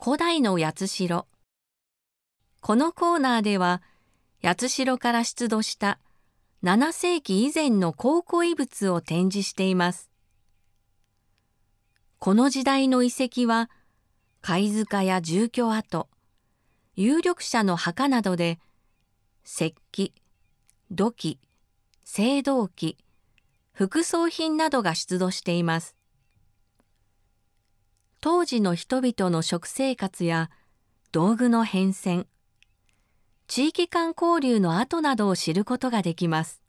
古代の八代。このコーナーでは、八代から出土した7世紀以前の考古遺物を展示しています。この時代の遺跡は、貝塚や住居跡、有力者の墓などで、石器、土器、青銅器、副葬品などが出土しています。当時の人々の食生活や道具の変遷、地域間交流の跡などを知ることができます。